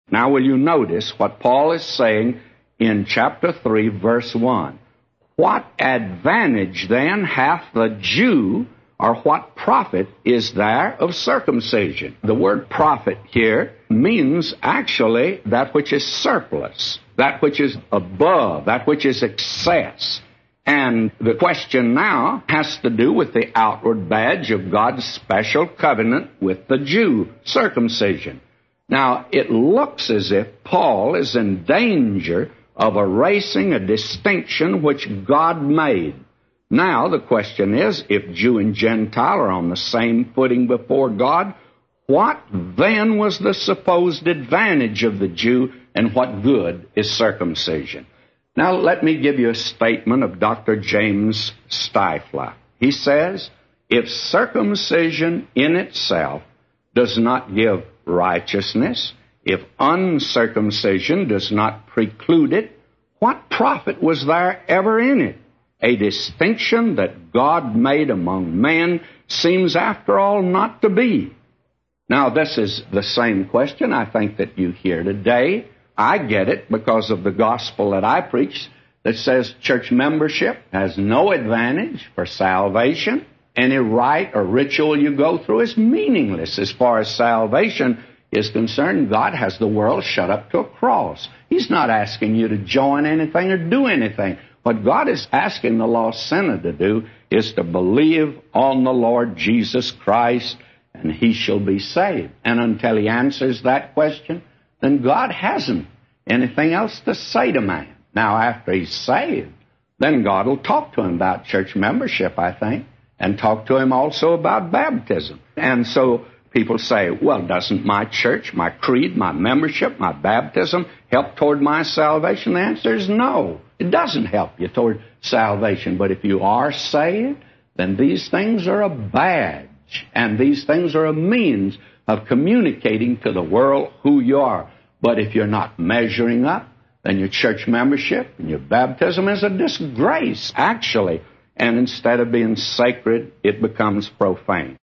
Now will you notice what Paul is saying in chapter 3, verse 1? What advantage then hath the Jew, or what profit is there of circumcision? The word profit here means actually that which is surplus, that which is above, that which is excess. And the question now has to do with the outward badge of God's special covenant with the Jew, circumcision. Now, it looks as if Paul is in danger of erasing a distinction which God made. Now, the question is, if Jew and Gentile are on the same footing before God, what then was the supposed advantage of the Jew, and what good is circumcision? Now, let me give you a statement of Dr. James Stifler. He says, if circumcision in itself does not give righteousness, if uncircumcision does not preclude it, what profit was there ever in it? A distinction that God made among men seems, after all, not to be. Now, this is the same question I think that you hear today. I get it because of the gospel that I preach that says church membership has no advantage for salvation. Any rite or ritual you go through is meaningless as far as salvation is concerned. God has the world shut up to a cross. He's not asking you to join anything or do anything. What God is asking the lost sinner to do is to believe on the Lord Jesus Christ, and he shall be saved. And until he answers that question, then God hasn't anything else to say to man. Now, after he's saved, then God will talk to him about church membership, I think, and talk to him also about baptism. And so people say, well, doesn't my church, my creed, my membership, my baptism help toward my salvation? The answer is no. It doesn't help you toward salvation. But if you are saved, then these things are a badge, and these things are a means of communicating to the world who you are. But if you're not measuring up, then your church membership and your baptism is a disgrace, actually. And instead of being sacred, it becomes profane.